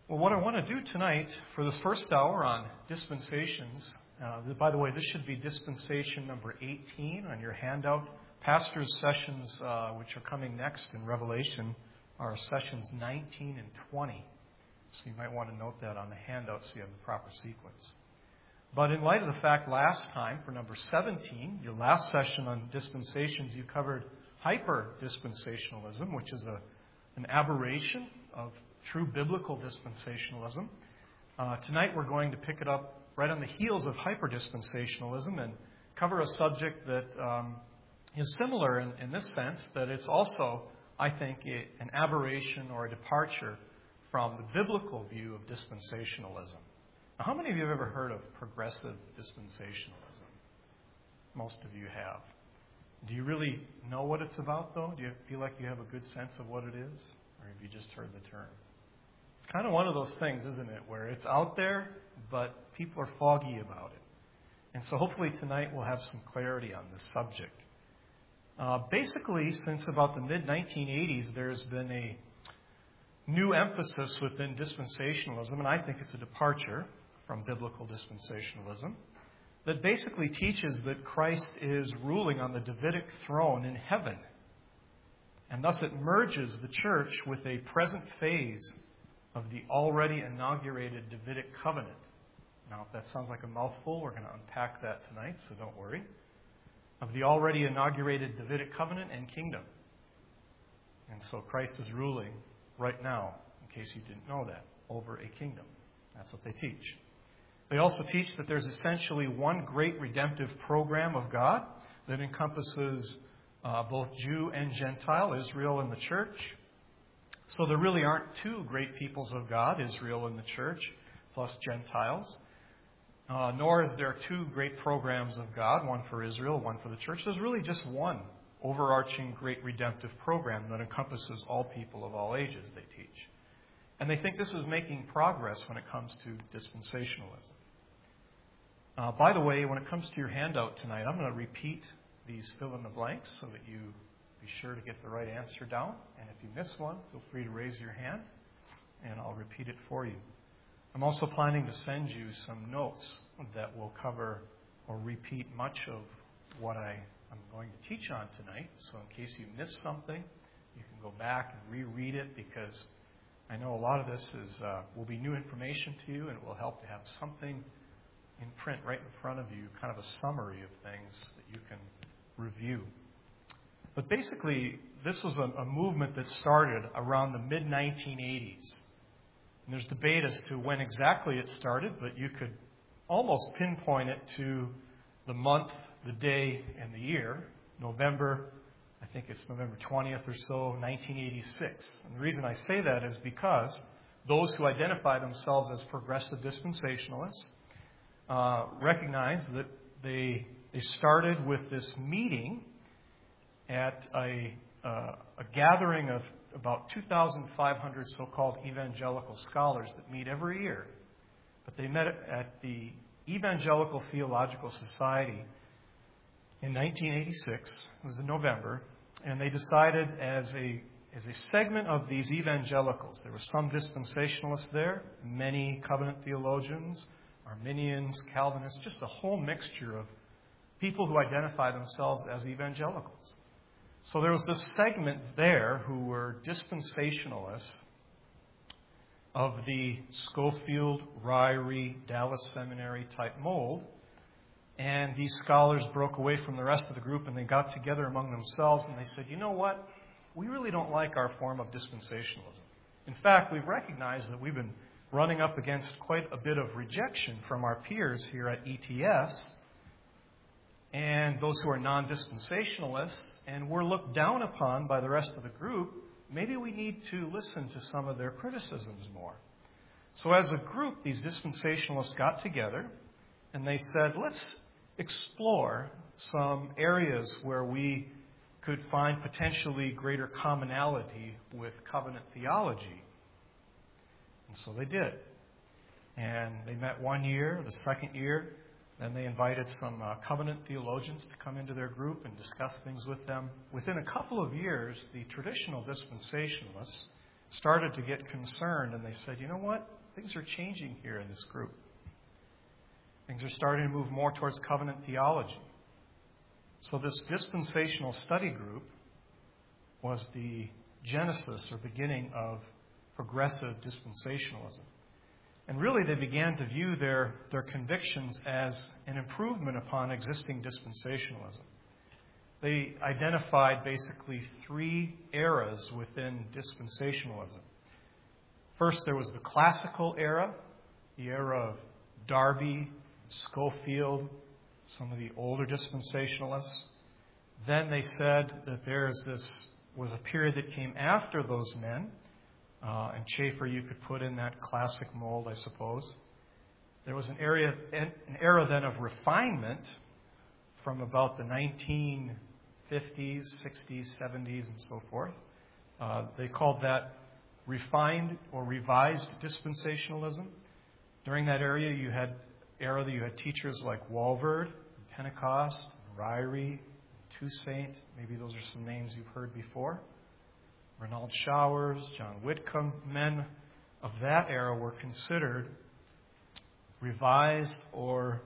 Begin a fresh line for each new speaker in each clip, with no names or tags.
Well, what I want to do tonight for this first hour on dispensations, by the way, this should be dispensation number 18 on your handout. Pastor's sessions, which are coming next in Revelation, are sessions 19 and 20. So you might want to note that on the handout so you have the proper sequence. But in light of the fact last time, for number 17, your last session on dispensations, you covered hyper-dispensationalism, which is an aberration of true biblical dispensationalism. Tonight we're going to pick it up right on the heels of hyper-dispensationalism and cover a subject that is similar in this sense, that it's also, I think, an aberration or a departure from the biblical view of dispensationalism. Now, how many of you have ever heard of progressive dispensationalism? Most of you have. Do you really know what it's about, though? Do you feel like you have a good sense of what it is? Or have you just heard the term? It's kind of one of those things, isn't it, where it's out there, but people are foggy about it. And so hopefully tonight we'll have some clarity on this subject. Basically, since about the mid-1980s, there's been a new emphasis within dispensationalism, and I think it's a departure from biblical dispensationalism, that basically teaches that Christ is ruling on the Davidic throne in heaven. And thus it merges the church with a present phase of the already inaugurated Davidic covenant. Now, if that sounds like a mouthful, we're going to unpack that tonight, so don't worry. Of the already inaugurated Davidic covenant and kingdom. And so Christ is ruling right now, in case you didn't know that, over a kingdom. That's what they teach. They also teach that there's essentially one great redemptive program of God that encompasses both Jew and Gentile, Israel and the church. So there really aren't two great peoples of God, Israel and the church, plus Gentiles. Nor is there two great programs of God, one for Israel, one for the church. There's really just one overarching great redemptive program that encompasses all people of all ages, they teach. And they think this is making progress when it comes to dispensationalism. By the way, when it comes to your handout tonight, I'm going to repeat these fill-in-the-blanks so that you be sure to get the right answer down. And if you miss one, feel free to raise your hand, and I'll repeat it for you. I'm also planning to send you some notes that will cover or repeat much of what I'm going to teach on tonight. So in case you missed something, you can go back and reread it, because I know a lot of this will be new information to you, and it will help to have something in print right in front of you, kind of a summary of things that you can review. But basically, this was a movement that started around the mid-1980s. And there's debate as to when exactly it started, but you could almost pinpoint it to the month, the day, and the year. I think it's November 20th or so, 1986. And the reason I say that is because those who identify themselves as progressive dispensationalists recognize that they started with this meeting at a gathering of about 2,500 so-called evangelical scholars that meet every year. But they met at the Evangelical Theological Society in 1986. It was in November. And they decided as a segment of these evangelicals, there were some dispensationalists there, many covenant theologians, Arminians, Calvinists, just a whole mixture of people who identify themselves as evangelicals. So there was this segment there who were dispensationalists of the Schofield, Ryrie, Dallas Seminary type mold. And these scholars broke away from the rest of the group, and they got together among themselves, and they said, you know what? We really don't like our form of dispensationalism. In fact, we've recognized that we've been running up against quite a bit of rejection from our peers here at ETS and those who are non-dispensationalists, and we're looked down upon by the rest of the group. Maybe we need to listen to some of their criticisms more. So as a group, these dispensationalists got together, and they said, let's explore some areas where we could find potentially greater commonality with covenant theology. And so they did. And they met one year, the second year. Then they invited some covenant theologians to come into their group and discuss things with them. Within a couple of years, the traditional dispensationalists started to get concerned, and they said, you know what? things are changing here in this group. Things are starting to move more towards covenant theology. So this dispensational study group was the genesis or beginning of progressive dispensationalism. And really they began to view their convictions as an improvement upon existing dispensationalism. They identified basically three eras within dispensationalism. First, there was the classical era, the era of Darby, Scofield, some of the older dispensationalists. Then they said that was a period that came after those men, and Schaeffer you could put in that classic mold, I suppose. There was an era then of refinement from about the 1950s, 60s, 70s, and so forth. They called that refined or revised dispensationalism. During that era, you had teachers like Walvoord, Pentecost, Ryrie, Toussaint. Maybe those are some names you've heard before. Renald Showers, John Whitcomb. Men of that era were considered revised or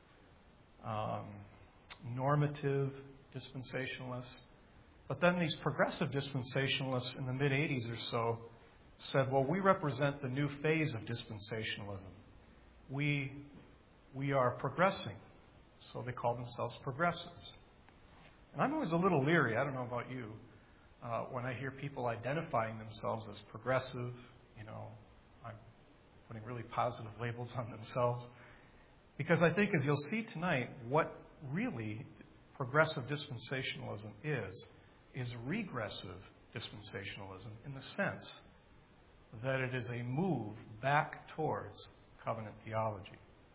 normative dispensationalists. But then these progressive dispensationalists in the mid-'80s or so said, well, we represent the new phase of dispensationalism. We are progressing. So they call themselves progressives. And I'm always a little leery, I don't know about you, when I hear people identifying themselves as progressive, I'm putting really positive labels on themselves. Because I think, as you'll see tonight, what really progressive dispensationalism is regressive dispensationalism in the sense that it is a move back towards covenant theology.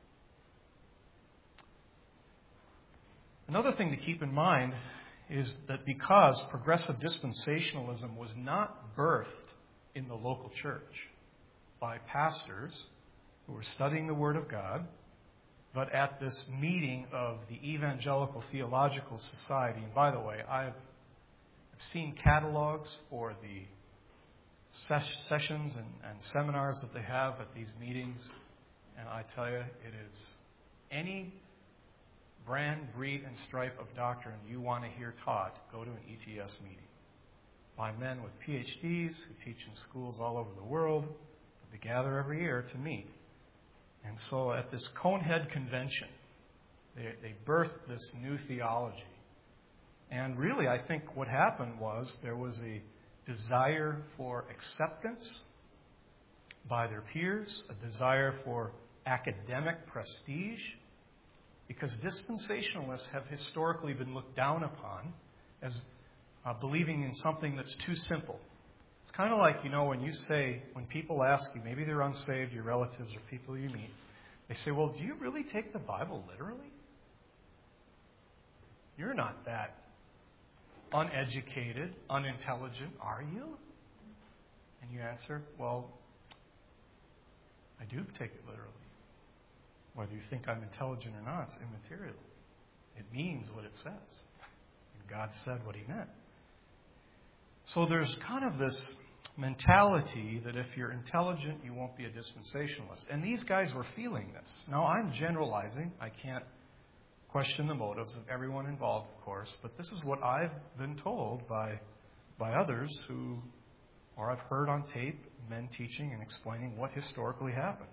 Another thing to keep in mind is that because progressive dispensationalism was not birthed in the local church by pastors who were studying the Word of God, but at this meeting of the Evangelical Theological Society. And by the way, I've seen catalogs for the sessions and seminars that they have at these meetings, and I tell you, it is any brand, breed, and stripe of doctrine you want to hear taught, go to an ETS meeting by men with PhDs who teach in schools all over the world. They gather every year to meet. And so at this Conehead Convention, they birthed this new theology. And really, I think what happened was there was a desire for acceptance by their peers, a desire for academic prestige, because dispensationalists have historically been looked down upon as believing in something that's too simple. It's kind of like, when people ask you, maybe they're unsaved, your relatives or people you meet, they say, well, do you really take the Bible literally? You're not that uneducated, unintelligent, are you? And you answer, well, I do take it literally. Whether you think I'm intelligent or not, it's immaterial. It means what it says. And God said what He meant. So there's kind of this mentality that if you're intelligent, you won't be a dispensationalist. And these guys were feeling this. Now, I'm generalizing. I can't question the motives of everyone involved, of course. But this is what I've been told by others or I've heard on tape, men teaching and explaining what historically happened.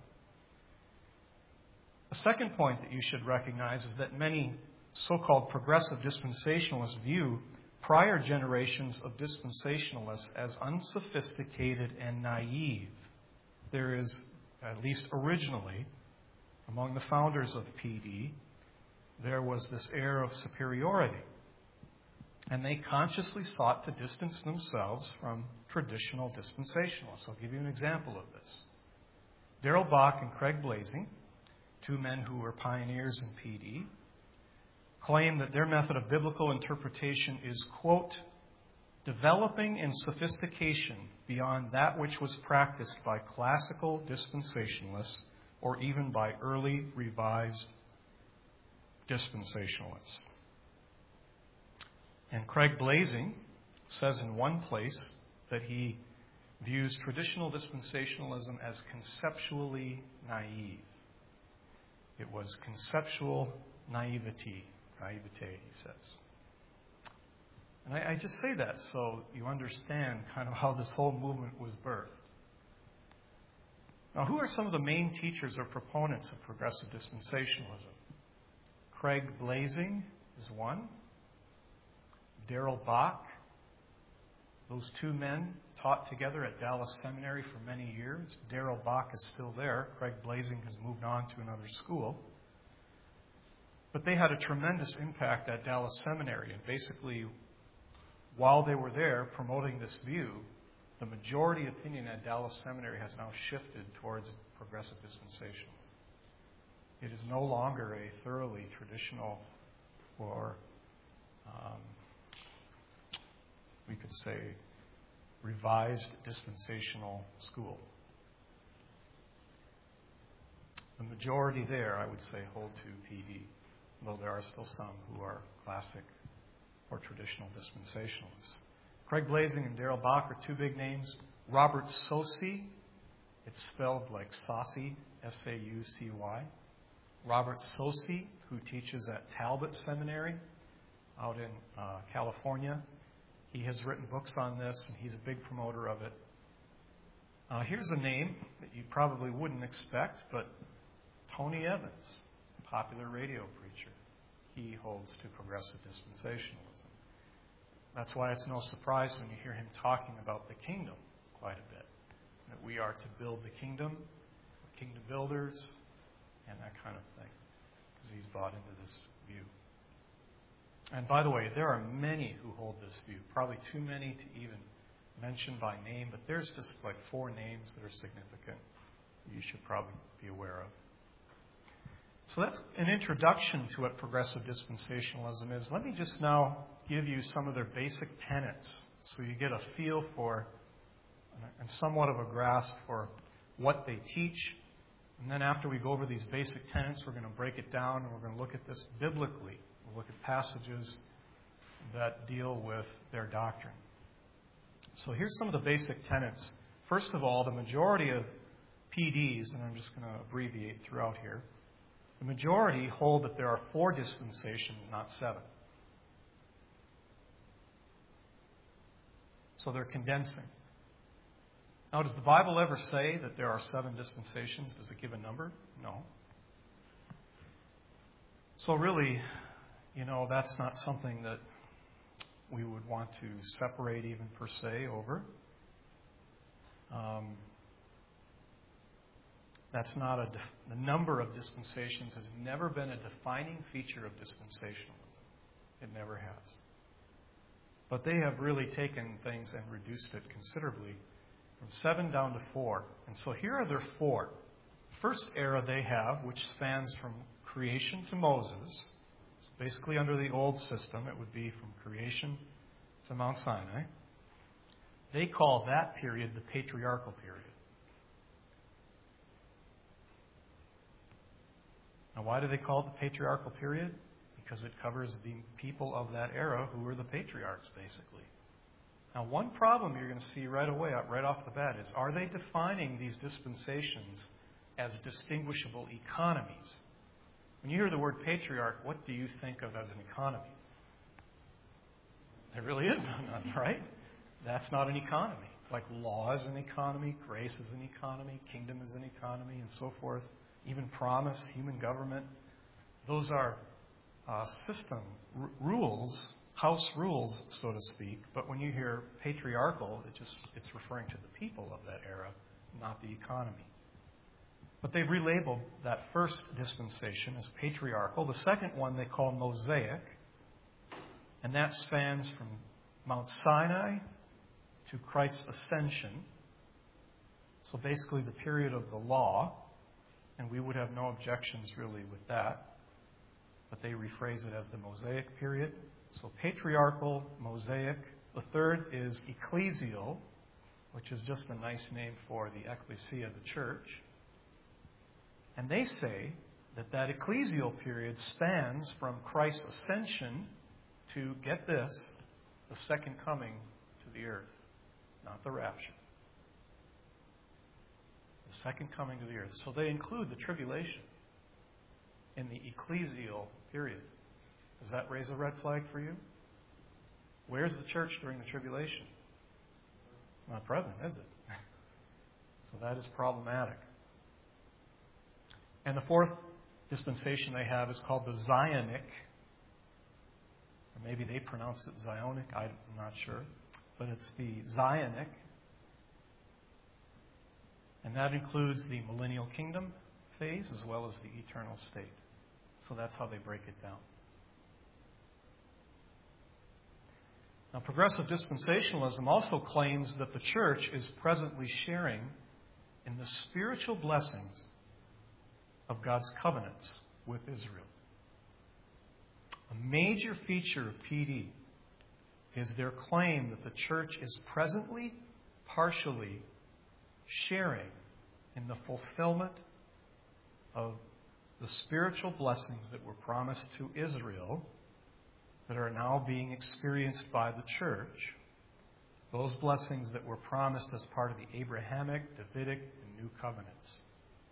The second point that you should recognize is that many so-called progressive dispensationalists view prior generations of dispensationalists as unsophisticated and naive. There is, at least originally, among the founders of PD, there was this air of superiority. And they consciously sought to distance themselves from traditional dispensationalists. I'll give you an example of this. Darrell Bock and Craig Blazing, two men who were pioneers in PD, claim that their method of biblical interpretation is, quote, developing in sophistication beyond that which was practiced by classical dispensationalists or even by early revised dispensationalists. And Craig Blazing says in one place that he views traditional dispensationalism as conceptually naive. It was conceptual naivete, he says. And I just say that so you understand kind of how this whole movement was birthed. Now, who are some of the main teachers or proponents of progressive dispensationalism? Craig Blazing is one. Darrell Bock. Those two men taught together at Dallas Seminary for many years. Darrell Bock is still there. Craig Blazing has moved on to another school. But they had a tremendous impact at Dallas Seminary. And basically, while they were there promoting this view, the majority opinion at Dallas Seminary has now shifted towards progressive dispensationalism. It is no longer a thoroughly traditional or, we could say, revised dispensational school. The majority there, I would say, hold to PD, though there are still some who are classic or traditional dispensationalists. Craig Blazing and Darrell Bock are two big names. Robert Saucy, it's spelled like saucy, S-A-U-C-Y. Robert Saucy, who teaches at Talbot Seminary out in California. He has written books on this, and he's a big promoter of it. Here's a name that you probably wouldn't expect, but Tony Evans, popular radio preacher. He holds to progressive dispensationalism. That's why it's no surprise when you hear him talking about the kingdom quite a bit. That we are to build the kingdom builders, and that kind of thing. Because he's bought into this view. And by the way, there are many who hold this view. Probably too many to even mention by name, but there's just like 4 names that are significant you should probably be aware of. So that's an introduction to what progressive dispensationalism is. Let me just now give you some of their basic tenets so you get a feel for and somewhat of a grasp for what they teach. And then after we go over these basic tenets, we're going to break it down and we're going to look at this biblically. We'll look at passages that deal with their doctrine. So here's some of the basic tenets. First of all, the majority of PDs, and I'm just going to abbreviate throughout here, the majority hold that there are 4 dispensations, not 7. So they're condensing. Now, does the Bible ever say that there are 7 dispensations? Does it give a number? No. So really, that's not something that we would want to separate even per se over. That's not the number of dispensations has never been a defining feature of dispensationalism. It never has. But they have really taken things and reduced it considerably from 7 down to 4. And so here are their 4. The first era they have, which spans from creation to Moses. So basically under the old system, it would be from creation to Mount Sinai. They call that period the patriarchal period. Now, why do they call it the patriarchal period? Because it covers the people of that era who were the patriarchs, basically. Now, one problem you're going to see right away, right off the bat, is are they defining these dispensations as distinguishable economies? When you hear the word patriarch, what do you think of as an economy? There really is none, right? That's not an economy. Like law is an economy, grace is an economy, kingdom is an economy, and so forth. Even promise, human government. Those are system rules, house rules, so to speak. But when you hear patriarchal, it's referring to the people of that era, not the economy. But they've relabeled that first dispensation as patriarchal. The second one they call Mosaic, and that spans from Mount Sinai to Christ's ascension. So basically the period of the law, and we would have no objections really with that. But they rephrase it as the Mosaic period. So patriarchal, Mosaic. The third is ecclesial, which is just a nice name for the ecclesia, the church. And they say that ecclesial period spans from Christ's ascension to, get this, the second coming to the earth, not the rapture. The second coming to the earth. So they include the tribulation in the ecclesial period. Does that raise a red flag for you? Where's the church during the tribulation? It's not present, is it? So that is problematic. And the fourth dispensation they have is called the Zionic. Or maybe they pronounce it Zionic, I'm not sure. But it's the Zionic. And that includes the millennial kingdom phase as well as the eternal state. So that's how they break it down. Now, progressive dispensationalism also claims that the church is presently sharing in the spiritual blessings of God's covenants with Israel. A major feature of PD is their claim that the church is presently, partially sharing in the fulfillment of the spiritual blessings that were promised to Israel that are now being experienced by the church. Those blessings that were promised as part of the Abrahamic, Davidic, and New Covenants.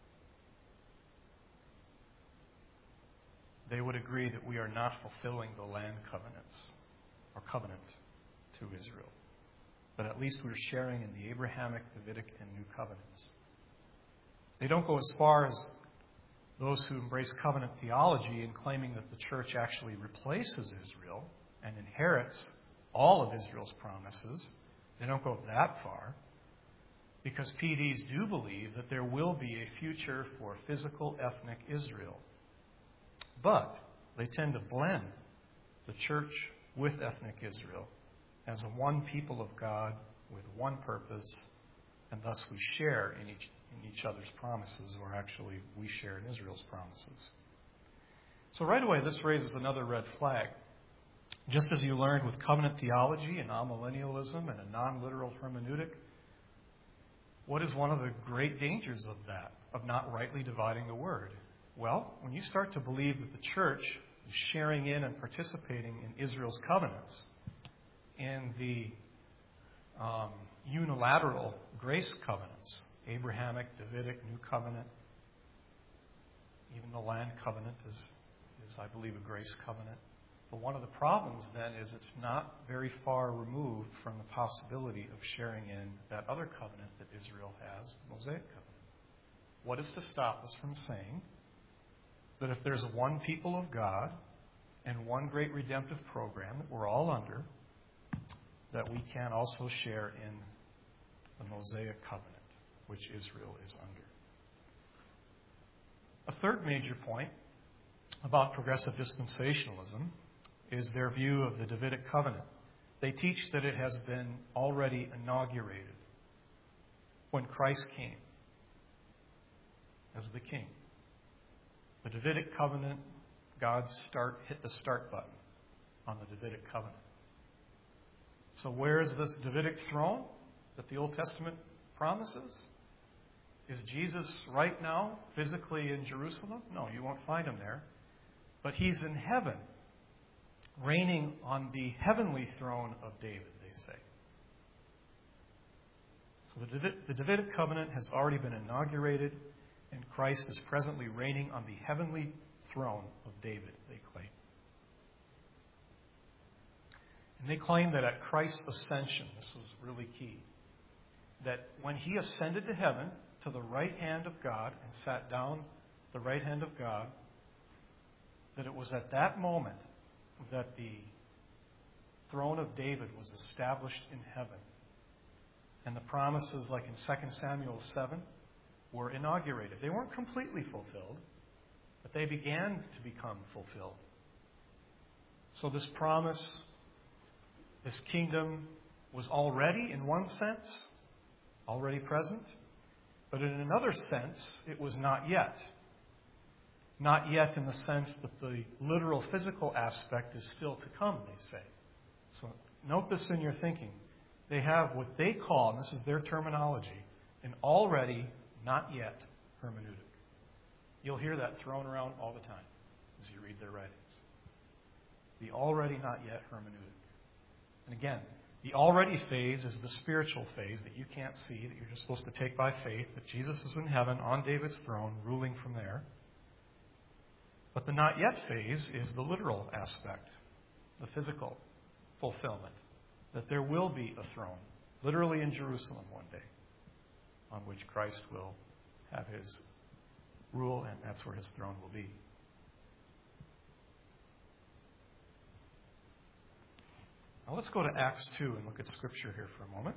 They would agree that we are not fulfilling the land covenants or covenant to Israel. But at least we're sharing in the Abrahamic, Davidic, and New Covenants. They don't go as far as those who embrace covenant theology in claiming that the church actually replaces Israel and inherits all of Israel's promises. They don't go that far because PDs do believe that there will be a future for physical ethnic Israel. But they tend to blend the church with ethnic Israel as a one people of God with one purpose, and thus we share in each other's promises, or actually we share in Israel's promises. So right away this raises another red flag. Just as you learned with covenant theology and amillennialism and a non-literal hermeneutic, what is one of the great dangers of that, of not rightly dividing the word? Well, when you start to believe that the church is sharing in and participating in Israel's covenants, in the unilateral grace covenants, Abrahamic, Davidic, New Covenant, even the land covenant is I believe, a grace covenant. But one of the problems then is it's not very far removed from the possibility of sharing in that other covenant that Israel has, the Mosaic covenant. What is to stop us from saying that if there's one people of God and one great redemptive program that we're all under, that we can also share in the Mosaic covenant, which Israel is under? A third major point about progressive dispensationalism is their view of the Davidic covenant. They teach that it has been already inaugurated when Christ came as the king. The Davidic covenant, God hit the start button on the Davidic covenant. So where is this Davidic throne that the Old Testament promises? Is Jesus right now physically in Jerusalem? No, you won't find him there. But he's in heaven, reigning on the heavenly throne of David, they say. So the Davidic covenant has already been inaugurated, and Christ is presently reigning on the heavenly throne of David, they claim. And they claim that at Christ's ascension, this was really key, that when he ascended to heaven, to the right hand of God, and sat down at the right hand of God, that it was at that moment that the throne of David was established in heaven. And the promises, like in 2 Samuel 7, were inaugurated. They weren't completely fulfilled, but they began to become fulfilled. So this promise, this kingdom, was already, in one sense, already present. But in another sense, it was not yet. Not yet in the sense that the literal physical aspect is still to come, they say. So note this in your thinking. They have what they call, and this is their terminology, an already, not yet hermeneutic. You'll hear that thrown around all the time as you read their writings. The already, not yet hermeneutic. And again, The already phase is the spiritual phase that you can't see, that you're just supposed to take by faith, that Jesus is in heaven on David's throne, ruling from there. But the not yet phase is the literal aspect, the physical fulfillment, that there will be a throne, literally in Jerusalem one day, on which Christ will have his rule, and that's where his throne will be. Now let's go to Acts 2 and look at Scripture here for a moment.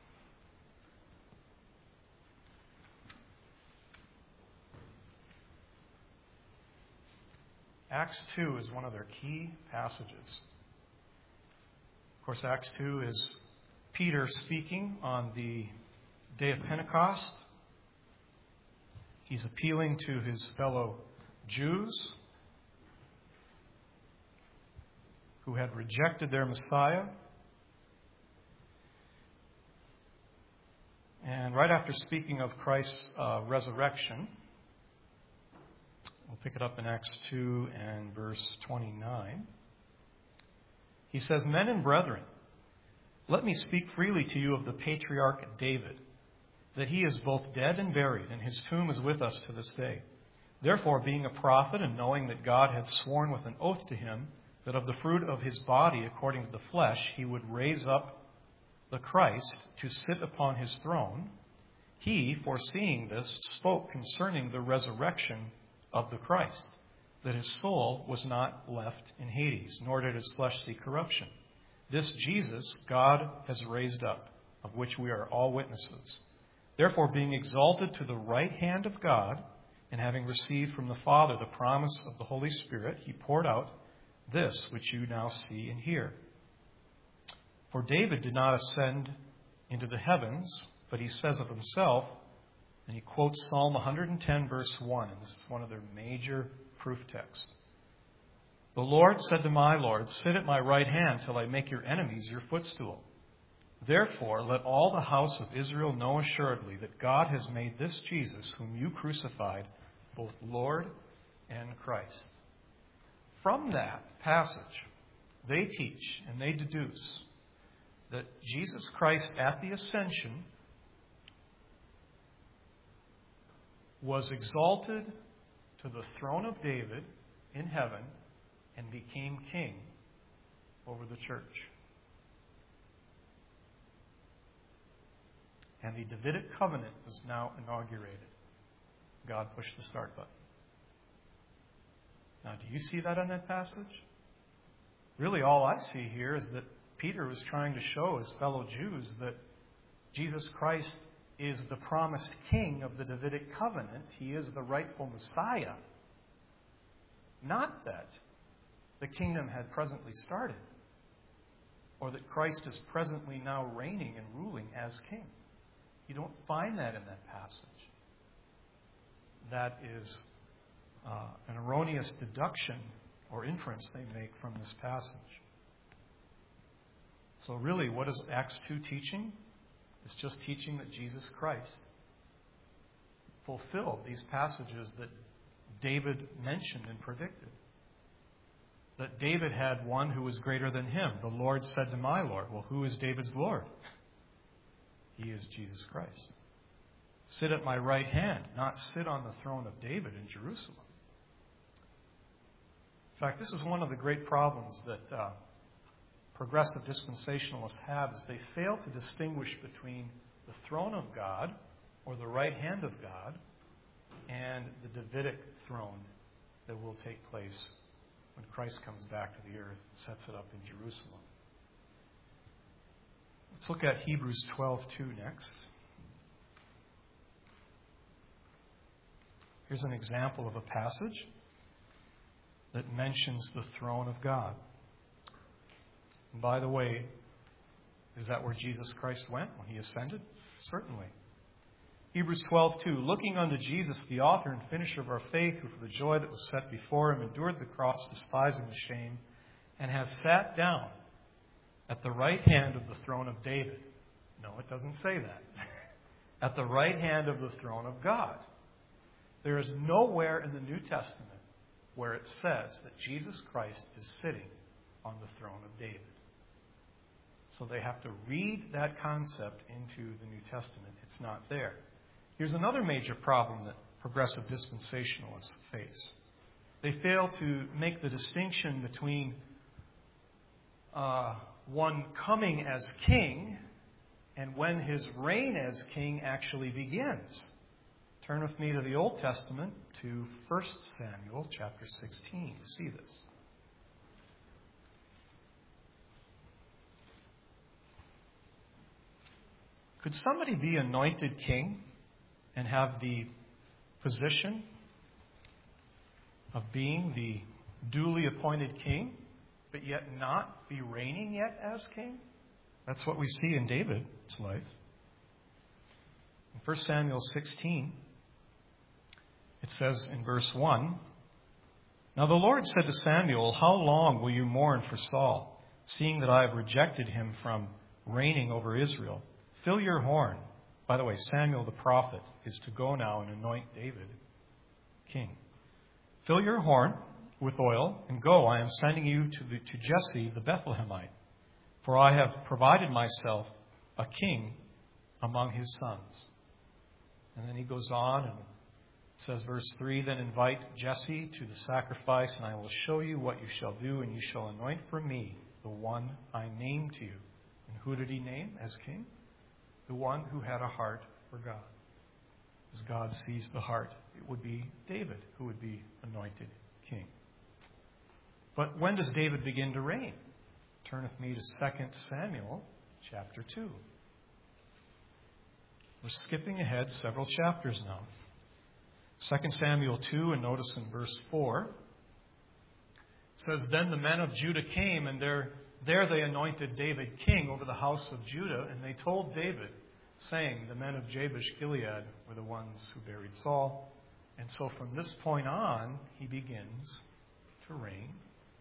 Acts 2 is one of their key passages. Of course, Acts 2 is Peter speaking on the day of Pentecost. He's appealing to his fellow Jews who had rejected their Messiah. And right after speaking of Christ's resurrection, we'll pick it up in Acts 2 and verse 29. He says, "Men and brethren, let me speak freely to you of the patriarch David, that he is both dead and buried, and his tomb is with us to this day. Therefore, being a prophet, and knowing that God had sworn with an oath to him, that of the fruit of his body, according to the flesh, he would raise up the Christ to sit upon his throne, he, foreseeing this, spoke concerning the resurrection of the Christ, that his soul was not left in Hades, nor did his flesh see corruption. This Jesus God has raised up, of which we are all witnesses. Therefore, being exalted to the right hand of God, and having received from the Father the promise of the Holy Spirit, he poured out this which you now see and hear. For David did not ascend into the heavens, but he says of himself," and he quotes Psalm 110, verse 1, and this is one of their major proof texts. "The Lord said to my Lord, sit at my right hand till I make your enemies your footstool. Therefore, let all the house of Israel know assuredly that God has made this Jesus, whom you crucified, both Lord and Christ." From that passage, they teach and they deduce that Jesus Christ at the ascension was exalted to the throne of David in heaven and became king over the church. And the Davidic covenant is now inaugurated. God pushed the start button. Now, do you see that in that passage? Really, all I see here is that Peter was trying to show his fellow Jews that Jesus Christ is the promised king of the Davidic covenant. He is the rightful Messiah. Not that the kingdom had presently started, or that Christ is presently now reigning and ruling as king. You don't find that in that passage. That is an erroneous deduction or inference they make from this passage. So really, what is Acts 2 teaching? It's just teaching that Jesus Christ fulfilled these passages that David mentioned and predicted. That David had one who was greater than him. The Lord said to my Lord. Well, who is David's Lord? He is Jesus Christ. Sit at my right hand, not sit on the throne of David in Jerusalem. In fact, this is one of the great problems that progressive dispensationalists have, is they fail to distinguish between the throne of God, or the right hand of God, and the Davidic throne that will take place when Christ comes back to the earth and sets it up in Jerusalem. Let's look at Hebrews 12:2 next. Here's an example of a passage that mentions the throne of God. And by the way, is that where Jesus Christ went when he ascended? Certainly. Hebrews 12:2, looking unto Jesus, the author and finisher of our faith, who for the joy that was set before him endured the cross, despising the shame, and has sat down at the right hand of the throne of David. No, it doesn't say that. At the right hand of the throne of God. There is nowhere in the New Testament where it says that Jesus Christ is sitting on the throne of David. So they have to read that concept into the New Testament. It's not there. Here's another major problem that progressive dispensationalists face. They fail to make the distinction between one coming as king and when his reign as king actually begins. Turn with me to the Old Testament, to 1 Samuel chapter 16 to see this. Could somebody be anointed king and have the position of being the duly appointed king, but yet not be reigning yet as king? That's what we see in David's life. In 1 Samuel 16, it says in verse 1, "Now the Lord said to Samuel, 'How long will you mourn for Saul, seeing that I have rejected him from reigning over Israel? Fill your horn.'" By the way, Samuel the prophet is to go now and anoint David king. "Fill your horn with oil and go. I am sending you to Jesse the Bethlehemite, for I have provided myself a king among his sons." And then he goes on and says, verse 3, "Then invite Jesse to the sacrifice, and I will show you what you shall do, and you shall anoint for me the one I name to you." And who did he name as king? The one who had a heart for God. As God sees the heart, it would be David who would be anointed king. But when does David begin to reign? Turn with me to 2 Samuel chapter 2. We're skipping ahead several chapters now. 2 Samuel 2, and notice in verse 4, it says, "Then the men of Judah came, and there they anointed David king over the house of Judah, and they told David, saying, 'The men of Jabesh Gilead were the ones who buried Saul.'" And so from this point on, he begins to reign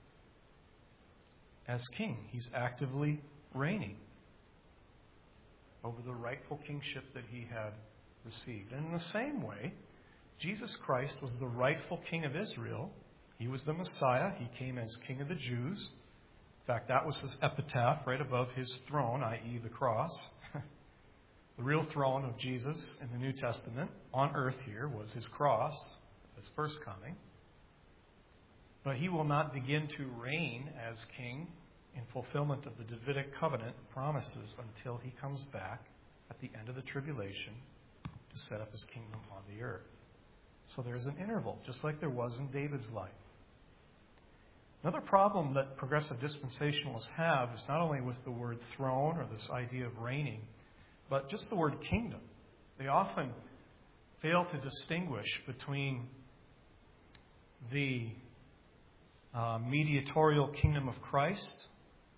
as king. He's actively reigning over the rightful kingship that he had received. And in the same way, Jesus Christ was the rightful king of Israel. He was the Messiah. He came as King of the Jews. In fact, that was his epitaph right above his throne, i.e. the cross. The real throne of Jesus in the New Testament on earth here was his cross, his first coming. But he will not begin to reign as king in fulfillment of the Davidic covenant promises until he comes back at the end of the tribulation to set up his kingdom on the earth. So there's an interval, just like there was in David's life. Another problem that progressive dispensationalists have is not only with the word throne or this idea of reigning, but just the word kingdom. They often fail to distinguish between the mediatorial kingdom of Christ,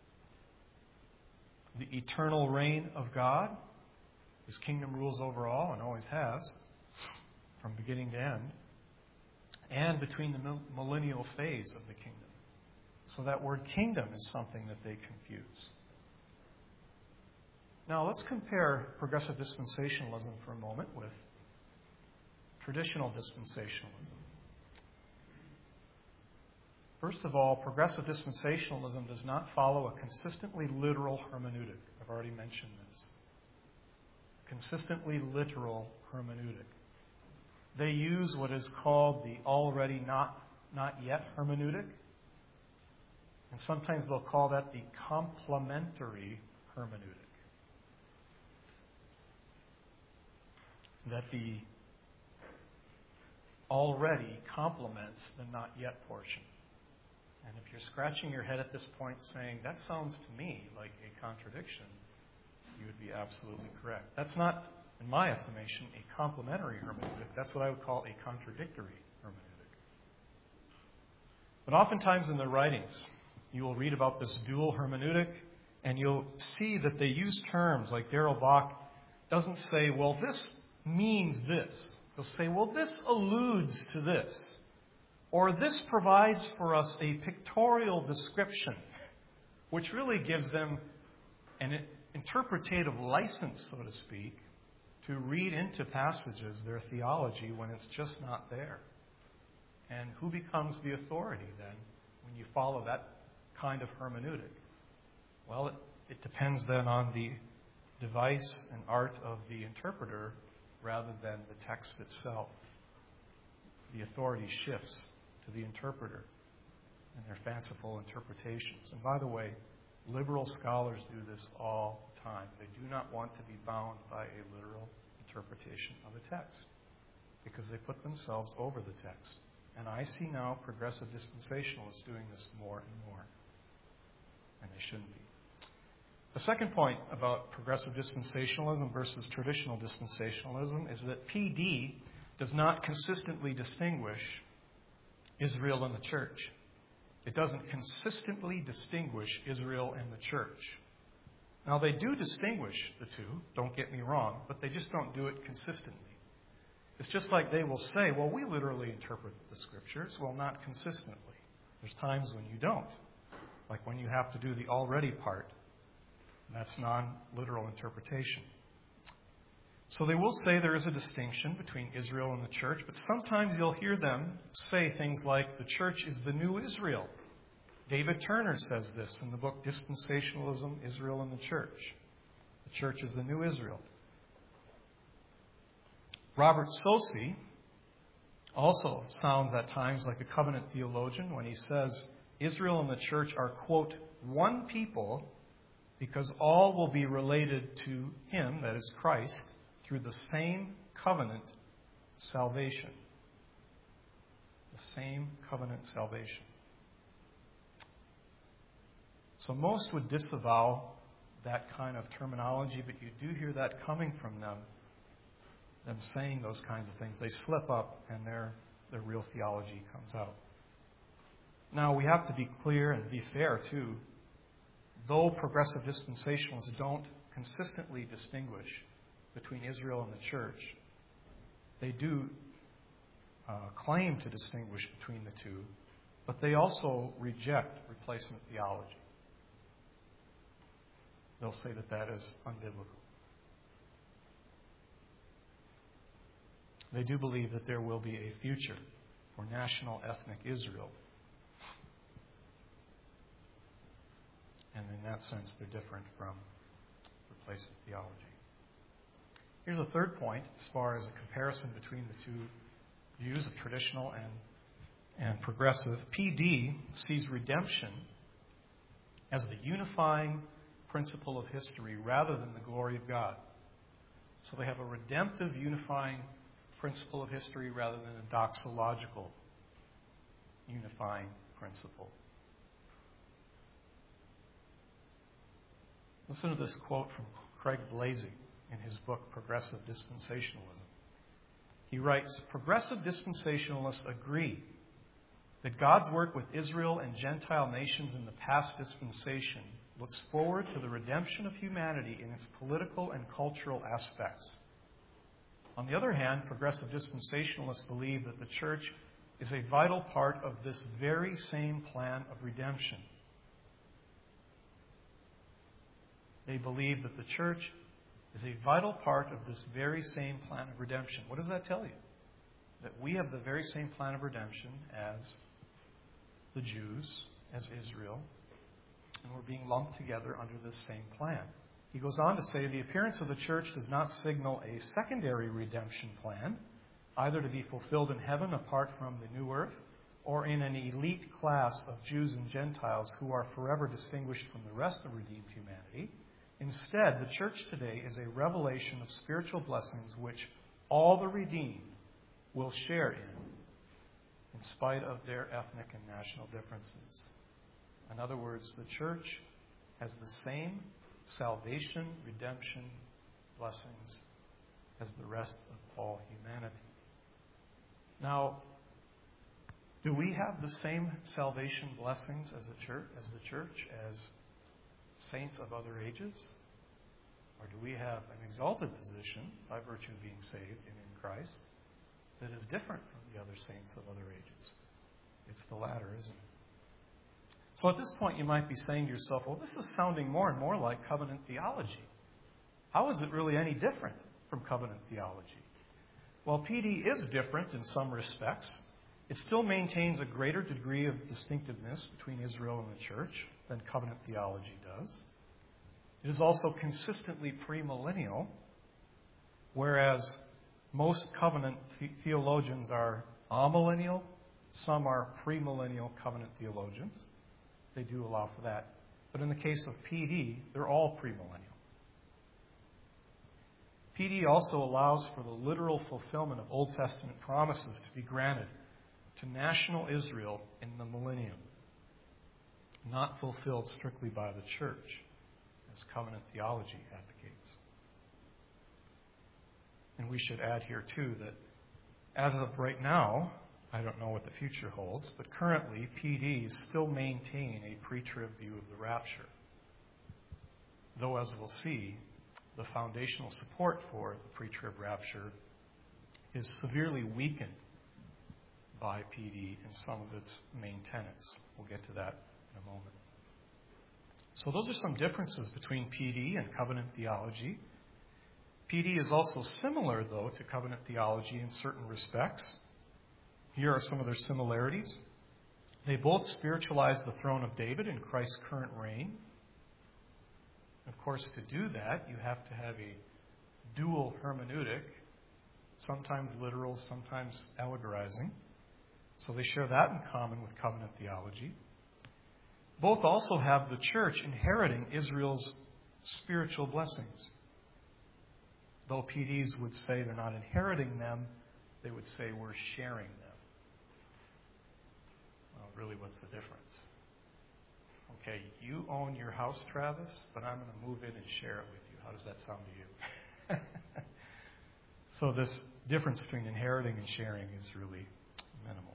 the eternal reign of God. His kingdom rules over all and always has, from beginning to end, and between the millennial phase of the kingdom. So that word kingdom is something that they confuse. Now let's compare progressive dispensationalism for a moment with traditional dispensationalism. First of all, progressive dispensationalism does not follow a consistently literal hermeneutic. I've already mentioned this. Consistently literal hermeneutic. They use what is called the already not yet hermeneutic. And sometimes they'll call that the complementary hermeneutic. That the already complements the not yet portion. And if you're scratching your head at this point saying, that sounds to me like a contradiction, you would be absolutely correct. That's not, in my estimation, a complementary hermeneutic. That's what I would call a contradictory hermeneutic. But oftentimes in their writings, you will read about this dual hermeneutic, and you'll see that they use terms like Darrell Bock doesn't say, well, this means this. They'll say, well, this alludes to this. Or this provides for us a pictorial description, which really gives them an interpretative license, so to speak, to read into passages their theology when it's just not there. And who becomes the authority then when you follow that kind of hermeneutic? Well, it depends then on the device and art of the interpreter rather than the text itself. The authority shifts to the interpreter and their fanciful interpretations. And by the way, liberal scholars do this all the time. They do not want to be bound by a literal interpretation of a text because they put themselves over the text. And I see now progressive dispensationalists doing this more and more. And they shouldn't be. The second point about progressive dispensationalism versus traditional dispensationalism is that PD does not consistently distinguish Israel and the church. It doesn't consistently distinguish Israel and the church. Now, they do distinguish the two, don't get me wrong, but they just don't do it consistently. It's just like they will say, well, we literally interpret the Scriptures. Well, not consistently. There's times when you don't, like when you have to do the already part. That's non-literal interpretation. So they will say there is a distinction between Israel and the church, but sometimes you'll hear them say things like the church is the new Israel. David Turner says this in the book Dispensationalism, Israel and the Church. The church is the new Israel. Robert Saucy also sounds at times like a covenant theologian when he says Israel and the church are, quote, one people because all will be related to him, that is Christ, through the same covenant salvation. The same covenant salvation. So most would disavow that kind of terminology, but you do hear that coming from them saying those kinds of things. They slip up and their real theology comes out. Now, we have to be clear and be fair, too. Though progressive dispensationalists don't consistently distinguish between Israel and the church, they do claim to distinguish between the two, but they also reject replacement theology. They'll say that that is unbiblical. They do believe that there will be a future for national ethnic Israel. And in that sense, they're different from replacement theology. Here's a third point as far as a comparison between the two views of traditional and progressive. PD sees redemption as the unifying principle of history rather than the glory of God. So they have a redemptive unifying principle of history rather than a doxological unifying principle. Listen to this quote from Craig Blasey in his book, Progressive Dispensationalism. He writes, progressive dispensationalists agree that God's work with Israel and Gentile nations in the past dispensation looks forward to the redemption of humanity in its political and cultural aspects. On the other hand, progressive dispensationalists believe that the church is a vital part of this very same plan of redemption. They believe that the church is a vital part of this very same plan of redemption. What does that tell you? That we have the very same plan of redemption as the Jews, as Israel, and we're being lumped together under this same plan. He goes on to say, the appearance of the church does not signal a secondary redemption plan, either to be fulfilled in heaven apart from the new earth, or in an elite class of Jews and Gentiles who are forever distinguished from the rest of redeemed humanity. Instead, the church today is a revelation of spiritual blessings which all the redeemed will share in spite of their ethnic and national differences. In other words, the church has the same salvation, redemption, blessings as the rest of all humanity. Now, do we have the same salvation blessings as the church, as saints of other ages? Or do we have an exalted position by virtue of being saved and in Christ that is different from the other saints of other ages? It's the latter, isn't it? So at this point, you might be saying to yourself, well, this is sounding more and more like covenant theology. How is it really any different from covenant theology? Well, PD is different in some respects. It still maintains a greater degree of distinctiveness between Israel and the church than covenant theology does. It is also consistently premillennial, whereas most covenant theologians are amillennial. Some are premillennial covenant theologians. They do allow for that. But in the case of PD, they're all premillennial. PD also allows for the literal fulfillment of Old Testament promises to be granted to national Israel in the millennium, not fulfilled strictly by the church, as covenant theology advocates. And we should add here, too, that as of right now, I don't know what the future holds, but currently PDs still maintain a pre-trib view of the rapture. Though, as we'll see, the foundational support for the pre-trib rapture is severely weakened by PD in some of its main tenets. We'll get to that in a moment. So those are some differences between PD and covenant theology. PD is also similar, though, to covenant theology in certain respects. Here are some of their similarities. They both spiritualize the throne of David in Christ's current reign. Of course, to do that, you have to have a dual hermeneutic, sometimes literal, sometimes allegorizing. So they share that in common with covenant theology. Both also have the church inheriting Israel's spiritual blessings. Though PDs would say they're not inheriting them, they would say we're sharing them. Well, really, what's the difference? Okay, you own your house, Travis, but I'm going to move in and share it with you. How does that sound to you? So this difference between inheriting and sharing is really minimal.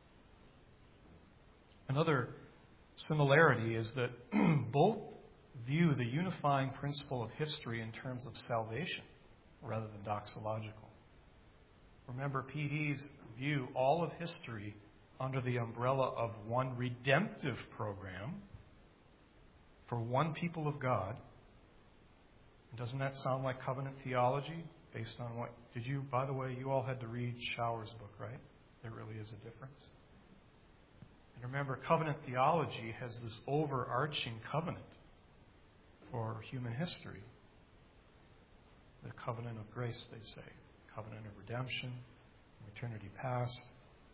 Another similarity is that both view the unifying principle of history in terms of salvation rather than doxological. Remember, PDs view all of history under the umbrella of one redemptive program for one people of God. And doesn't that sound like covenant theology based on what... by the way, you all had to read Shower's book, right? There really is a difference. And remember, covenant theology has this overarching covenant for human history. The covenant of grace, they say. Covenant of redemption, eternity past.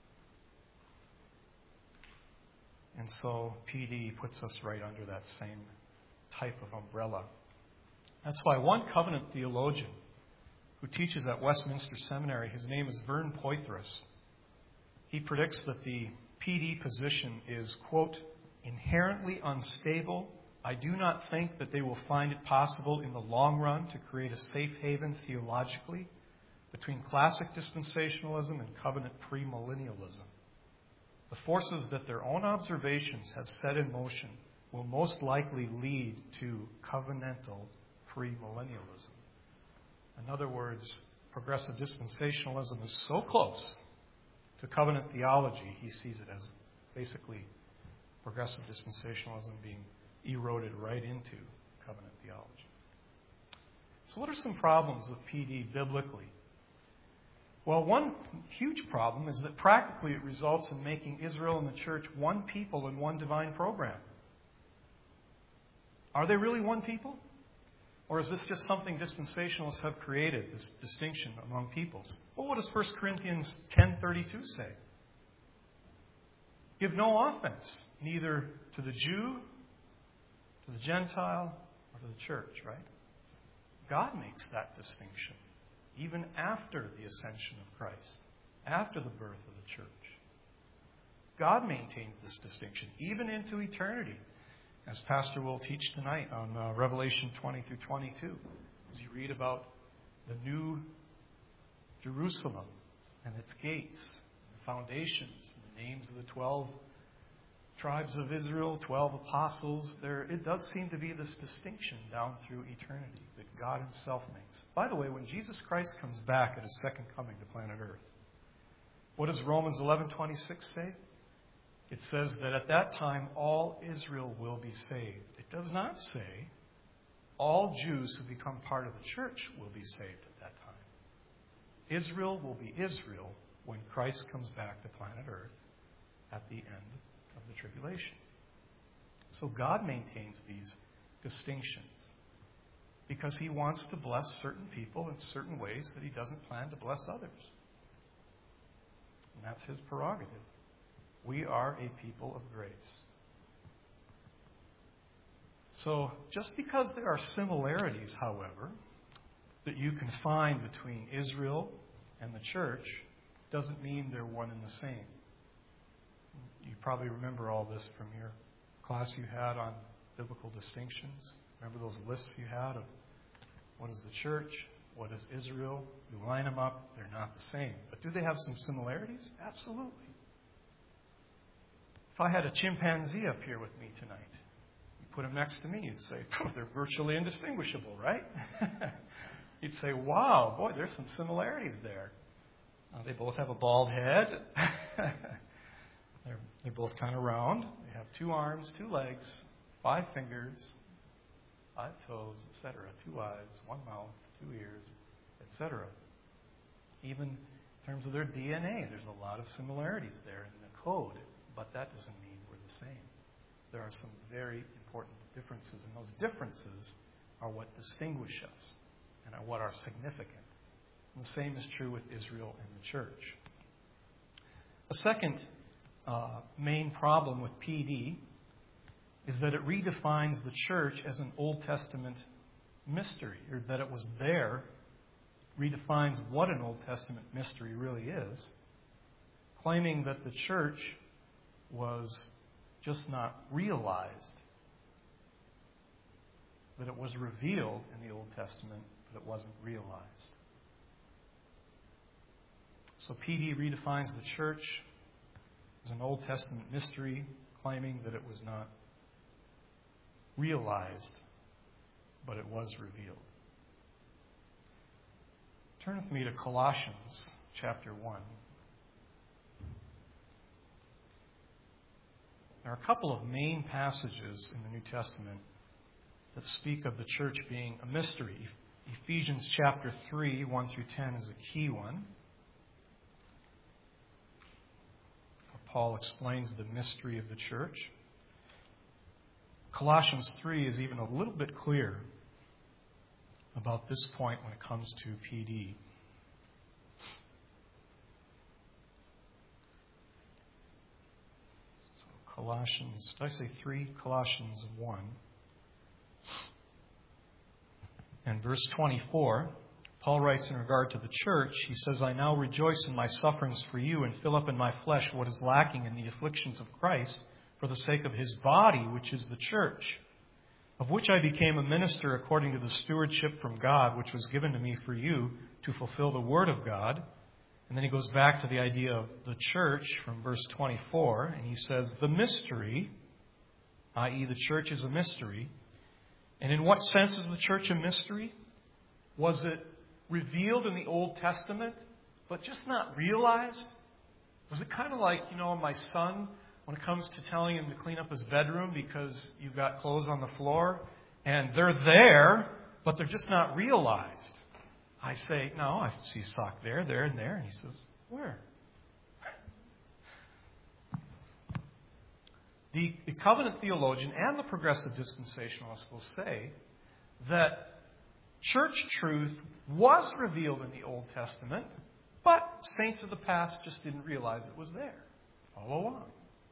And so PD puts us right under that same type of umbrella. That's why one covenant theologian who teaches at Westminster Seminary, his name is Vern Poythress, he predicts that the PD position is, quote, inherently unstable. I do not think that they will find it possible in the long run to create a safe haven theologically between classic dispensationalism and covenant premillennialism. The forces that their own observations have set in motion will most likely lead to covenantal premillennialism. In other words, progressive dispensationalism is so close to covenant theology, he sees it as basically progressive dispensationalism being eroded right into covenant theology. So what are some problems with PD biblically? Well, one huge problem is that practically it results in making Israel and the church one people and one divine program. Are they really one people? Or is this just something dispensationalists have created, this distinction among peoples? Well, what does 1 Corinthians 10:32 say? Give no offense, neither to the Jew, to the Gentile, or to the church, right? God makes that distinction, even after the ascension of Christ, after the birth of the church. God maintains this distinction, even into eternity, as Pastor will teach tonight on Revelation 20 through 22, as you read about the new Jerusalem and its gates, the foundations, and the names of the 12 tribes of Israel, 12 apostles. It does seem to be this distinction down through eternity that God himself makes. By the way, when Jesus Christ comes back at his second coming to planet Earth, what does Romans 11:26 say? It says that at that time all Israel will be saved. It does not say all Jews who become part of the church will be saved at that time. Israel will be Israel when Christ comes back to planet Earth at the end of the tribulation. So God maintains these distinctions. because He wants to bless certain people in certain ways that He doesn't plan to bless others. And that's His prerogative. We are a people of grace. So, just because there are similarities, however, that you can find between Israel and the church, doesn't mean they're one and the same. You probably remember all this from your class you had on biblical distinctions. Remember those lists you had of what is the church, what is Israel? You line them up, they're not the same. But do they have some similarities? Absolutely. If I had a chimpanzee up here with me tonight, you put him next to me, you'd say, they're virtually indistinguishable, right? You'd say, wow, boy, there's some similarities there. They both have a bald head. They're both kind of round. They have 2 arms, 2 legs, 5 fingers, 5 toes, etc. 2 eyes, 1 mouth, 2 ears, etc. Even in terms of their DNA, there's a lot of similarities there in the code, but that doesn't mean we're the same. There are some very important differences, and those differences are what distinguish us and are what are significant. And the same is true with Israel and the church. A second main problem with PD is that it redefines the church as an Old Testament mystery, or that it was there, redefines what an Old Testament mystery really is, claiming that the church was just not realized, that it was revealed in the Old Testament, but it wasn't realized. So PD redefines the church as an Old Testament mystery, claiming that it was not realized, but it was revealed. Turn with me to Colossians chapter 1. There are a couple of main passages in the New Testament that speak of the church being a mystery. Ephesians chapter 3, 1 through 10 is a key one. Paul explains the mystery of the church. Colossians 3 is even a little bit clearer about this point when it comes to PD. So Colossians, did I say 3? Colossians 1. And verse 24, Paul writes in regard to the church, he says, I now rejoice in my sufferings for you and fill up in my flesh what is lacking in the afflictions of Christ for the sake of His body, which is the church, of which I became a minister according to the stewardship from God, which was given to me for you to fulfill the word of God. And then he goes back to the idea of the church from verse 24, and he says, the mystery, i.e. the church is a mystery. And in what sense is the church a mystery? Was it revealed in the Old Testament, but just not realized? Was it kind of like, my son, when it comes to telling him to clean up his bedroom because you've got clothes on the floor, and they're there, but they're just not realized. I say, no, I see a sock there, there, and there. And he says, where? The covenant theologian and the progressive dispensationalist will say that church truth was revealed in the Old Testament, but saints of the past just didn't realize it was there all along.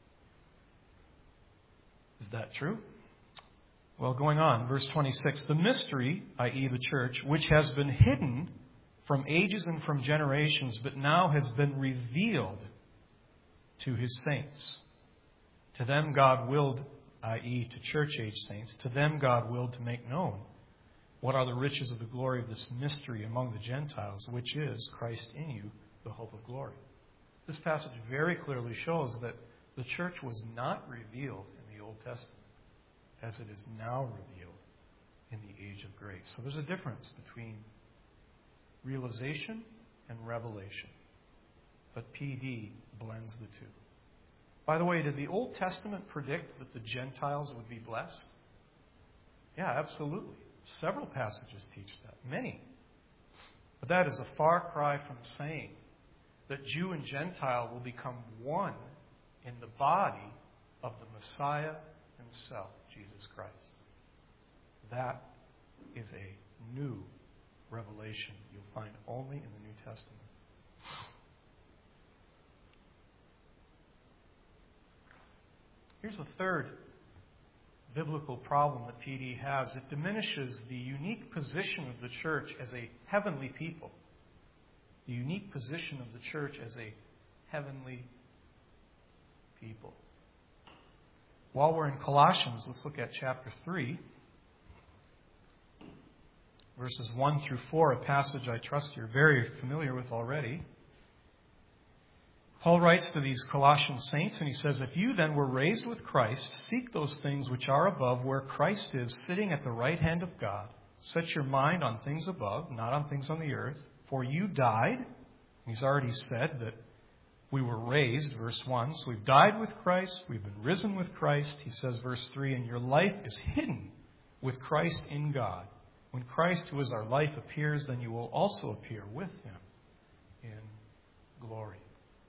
Is that true? Well, going on, verse 26, the mystery, i.e. the church, which has been hidden from ages and from generations, but now has been revealed to His saints. To them God willed, i.e. to church age saints, to them God willed to make known what are the riches of the glory of this mystery among the Gentiles, which is Christ in you, the hope of glory. This passage very clearly shows that the church was not revealed in the Old Testament as it is now revealed in the age of grace. So there's a difference between realization and revelation. But PD blends the two. By the way, did the Old Testament predict that the Gentiles would be blessed? Yeah, absolutely. Several passages teach that. Many. But that is a far cry from saying that Jew and Gentile will become one in the body of the Messiah Himself, Jesus Christ. That is a new revelation you'll find only in the New Testament. Here's a third biblical problem that PD has. It diminishes the unique position of the church as a heavenly people. The unique position of the church as a heavenly people. While we're in Colossians, let's look at chapter 3, verses 1 through 4, a passage I trust you're very familiar with already. Paul writes to these Colossian saints, and he says, "If you then were raised with Christ, seek those things which are above, where Christ is, sitting at the right hand of God. Set your mind on things above, not on things on the earth. For you died." He's already said that we were raised, verse 1. So we've died with Christ, we've been risen with Christ. He says, verse 3, "And your life is hidden with Christ in God. When Christ, who is our life, appears, then you will also appear with him in glory."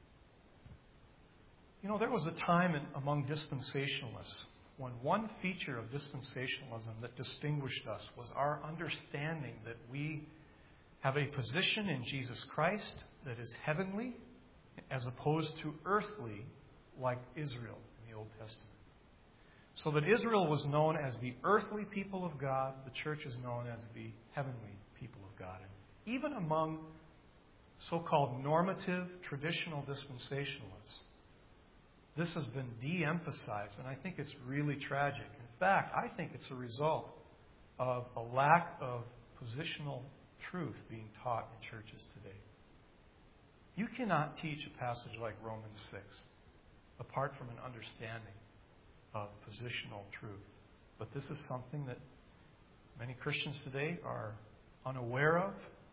You know, there was a time among dispensationalists when one feature of dispensationalism that distinguished us was our understanding that we have a position in Jesus Christ that is heavenly as opposed to earthly, like Israel in the Old Testament. So that Israel was known as the earthly people of God, the church is known as the heavenly people of God. And even among so-called normative, traditional dispensationalists, this has been de-emphasized, and I think it's really tragic. In fact, I think it's a result of a lack of positional truth being taught in churches today. You cannot teach a passage like Romans 6 apart from an understanding of positional truth. But this is something that many Christians today are unaware of.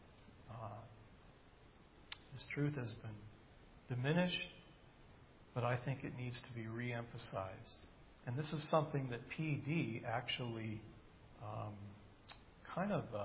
This truth has been diminished, but I think it needs to be re-emphasized. And this is something that PD actually kind of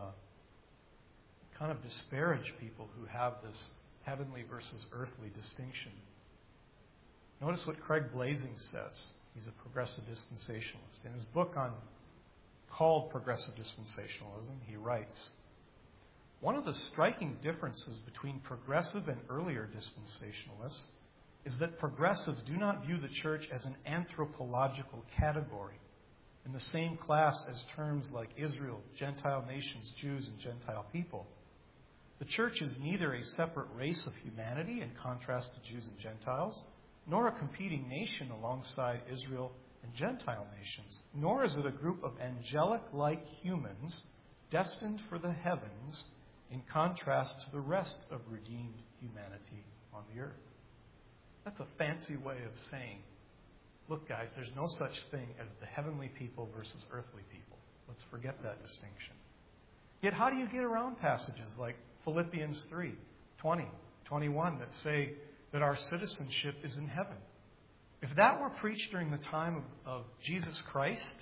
disparage people who have this heavenly versus earthly distinction. Notice what Craig Blazing says. He's a progressive dispensationalist. In his book called Progressive Dispensationalism, he writes, "One of the striking differences between progressive and earlier dispensationalists is that progressives do not view the church as an anthropological category in the same class as terms like Israel, Gentile nations, Jews, and Gentile people. The church is neither a separate race of humanity in contrast to Jews and Gentiles, nor a competing nation alongside Israel and Gentile nations, nor is it a group of angelic-like humans destined for the heavens in contrast to the rest of redeemed humanity on the earth." That's a fancy way of saying, look, guys, there's no such thing as the heavenly people versus earthly people. Let's forget that distinction. Yet how do you get around passages like Philippians 3, 20, 21 that say that our citizenship is in heaven? If that were preached during the time of Jesus Christ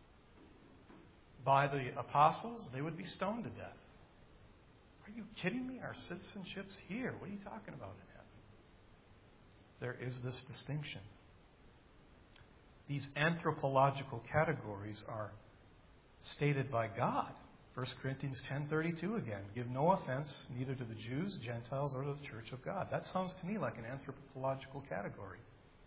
by the apostles, they would be stoned to death. Are you kidding me? Our citizenship's here. What are you talking about in heaven? There is this distinction. These anthropological categories are stated by God. 1 Corinthians 10:32 again. "Give no offense neither to the Jews, Gentiles, or to the church of God." That sounds to me like an anthropological category.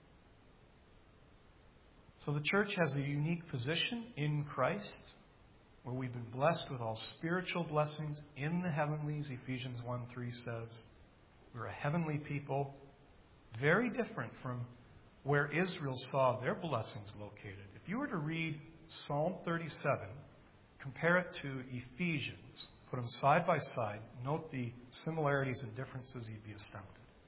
So the church has a unique position in Christ, where we've been blessed with all spiritual blessings in the heavenlies. Ephesians 1:3 says we're a heavenly people, very different from where Israel saw their blessings located. If you were to read Psalm 37, compare it to Ephesians, put them side by side, note the similarities and differences, you'd be astounded.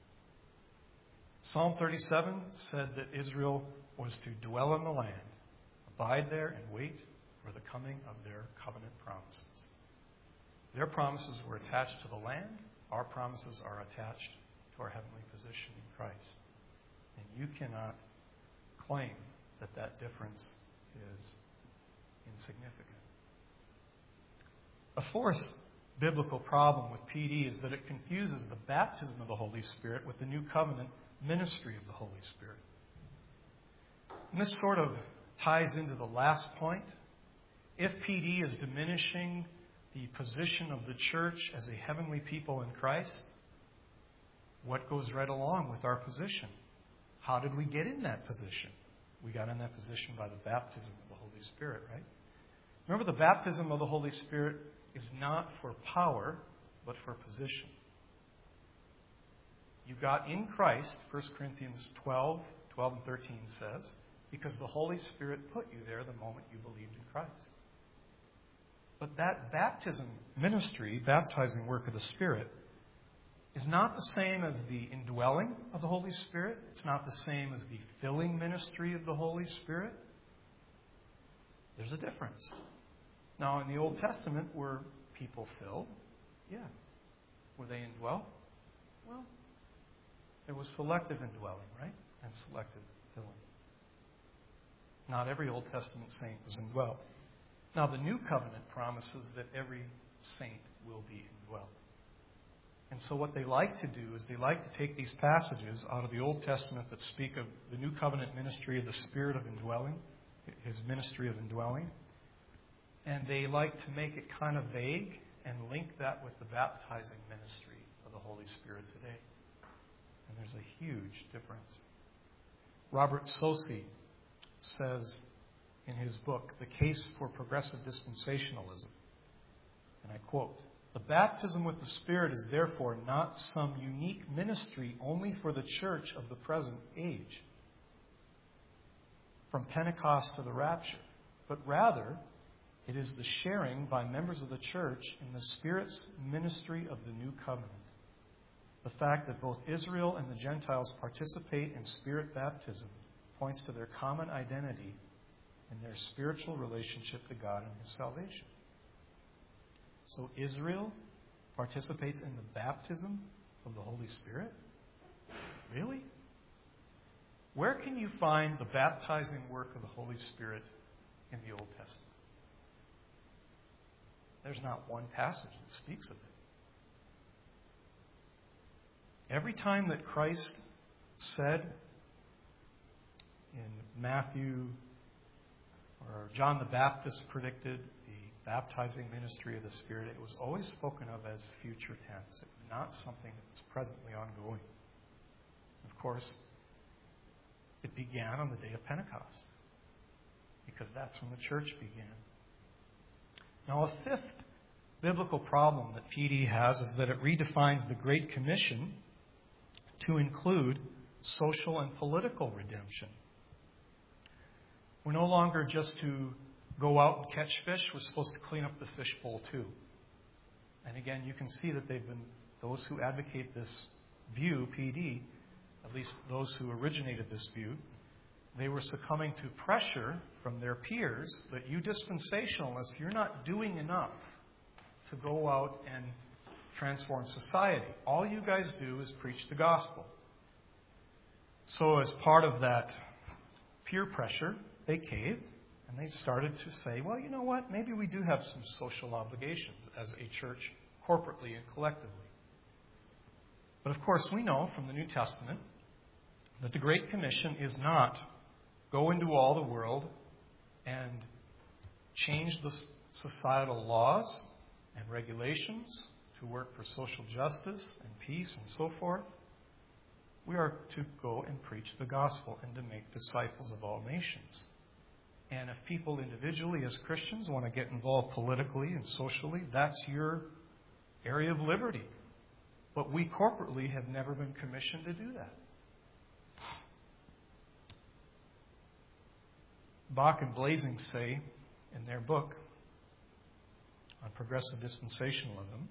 Psalm 37 said that Israel was to dwell in the land, abide there, and wait for the coming of their covenant promises. Their promises were attached to the land. Our promises are attached to our heavenly position in Christ. And you cannot claim that that difference is insignificant. A fourth biblical problem with PD is that it confuses the baptism of the Holy Spirit with the new covenant ministry of the Holy Spirit. And this sort of ties into the last point. If PD is diminishing the position of the church as a heavenly people in Christ, what goes right along with our position? How did we get in that position? We got in that position by the baptism of the Holy Spirit, right? Remember, the baptism of the Holy Spirit is not for power, but for position. You got in Christ, 1 Corinthians 12 and 13 says, because the Holy Spirit put you there the moment you believed in Christ. But that baptism ministry, baptizing work of the Spirit, is not the same as the indwelling of the Holy Spirit. It's not the same as the filling ministry of the Holy Spirit. There's a difference. Now, in the Old Testament, were people filled? Yeah. Were they indwelt? Well, there was selective indwelling, right? And selective filling. Not every Old Testament saint was indwelt. Now, the New Covenant promises that every saint will be indwelt. And so what they like to do is they like to take these passages out of the Old Testament that speak of the New Covenant ministry of the Spirit of indwelling, His ministry of indwelling, and they like to make it kind of vague and link that with the baptizing ministry of the Holy Spirit today. And there's a huge difference. Robert Saucy says in his book, The Case for Progressive Dispensationalism, and I quote, "The baptism with the Spirit is therefore not some unique ministry only for the church of the present age, from Pentecost to the rapture, but rather it is the sharing by members of the church in the Spirit's ministry of the new covenant. The fact that both Israel and the Gentiles participate in Spirit baptism points to their common identity and their spiritual relationship to God and His salvation." So Israel participates in the baptism of the Holy Spirit? Really? Where can you find the baptizing work of the Holy Spirit in the Old Testament? There's not one passage that speaks of it. Every time that Christ said in Matthew, or John the Baptist predicted the baptizing ministry of the Spirit, it was always spoken of as future tense. It was not something that was presently ongoing. Of course, it began on the day of Pentecost, because that's when the church began. Now, a fifth biblical problem that PD has is that it redefines the Great Commission to include social and political redemption. We're no longer just to go out and catch fish. We're supposed to clean up the fishbowl too. And again, you can see that they've been, those who advocate this view, PD, at least those who originated this view, they were succumbing to pressure from their peers that you dispensationalists, you're not doing enough to go out and transform society. All you guys do is preach the gospel. So as part of that peer pressure, they caved and they started to say, well, you know what? Maybe we do have some social obligations as a church, corporately and collectively. But of course, we know from the New Testament that the Great Commission is not go into all the world and change the societal laws and regulations to work for social justice and peace and so forth. We are to go and preach the gospel and to make disciples of all nations. And if people individually as Christians want to get involved politically and socially, that's your area of liberty. But we corporately have never been commissioned to do that. Bach and Blasing say in their book on progressive dispensationalism,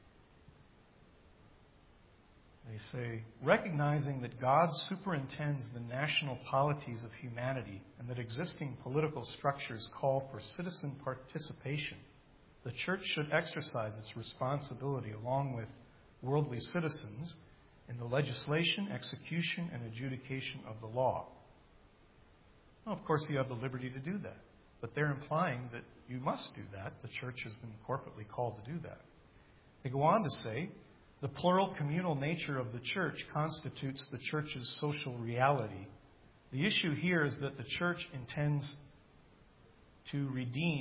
they say, recognizing that God superintends the national polities of humanity and that existing political structures call for citizen participation, the church should exercise its responsibility along with worldly citizens in the legislation, execution, and adjudication of the law. Now, of course, you have the liberty to do that, but they're implying that you must do that. The church has been corporately called to do that. They go on to say, the plural communal nature of the church constitutes the church's social reality. The issue here is that the church intends to redeem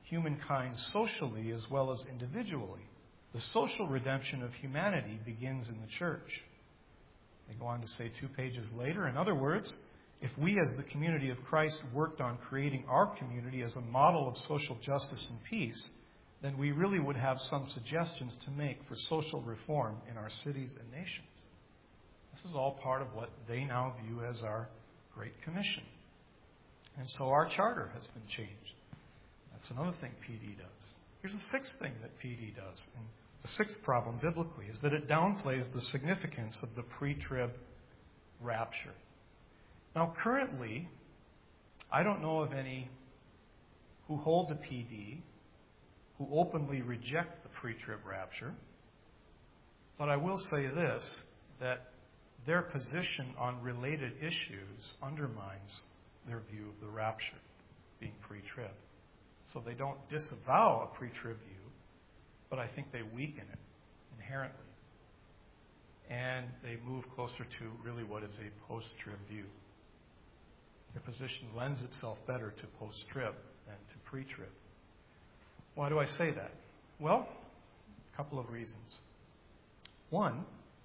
humankind socially as well as individually. The social redemption of humanity begins in the church. They go on to say 2 pages later, in other words, if we as the community of Christ worked on creating our community as a model of social justice and peace, then we really would have some suggestions to make for social reform in our cities and nations. This is all part of what they now view as our Great Commission. And so our charter has been changed. That's another thing PD does. Here's the 6th thing that PD does. And the 6th problem biblically is that it downplays the significance of the pre-trib rapture. Now, currently, I don't know of any who hold the PD who openly reject the pre-trib rapture. But I will say this, that their position on related issues undermines their view of the rapture being pre-trib. So they don't disavow a pre-trib view, but I think they weaken it inherently. And they move closer to really what is a post-trib view. Their position lends itself better to post-trib than to pre-trib. Why do I say that? Well, a couple of reasons. One,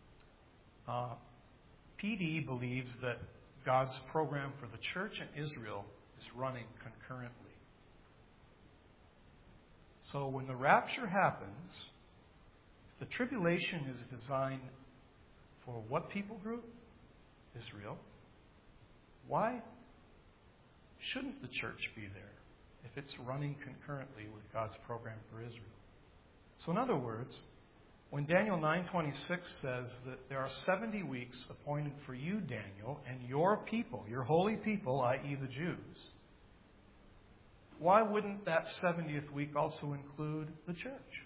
PD believes that God's program for the church and Israel is running concurrently. So when the rapture happens, if the tribulation is designed for what people group? Israel. Why shouldn't the church be there if it's running concurrently with God's program for Israel? So in other words, when Daniel 9:26 says that there are 70 weeks appointed for you, Daniel, and your people, your holy people, i.e. the Jews, why wouldn't that 70th week also include the church?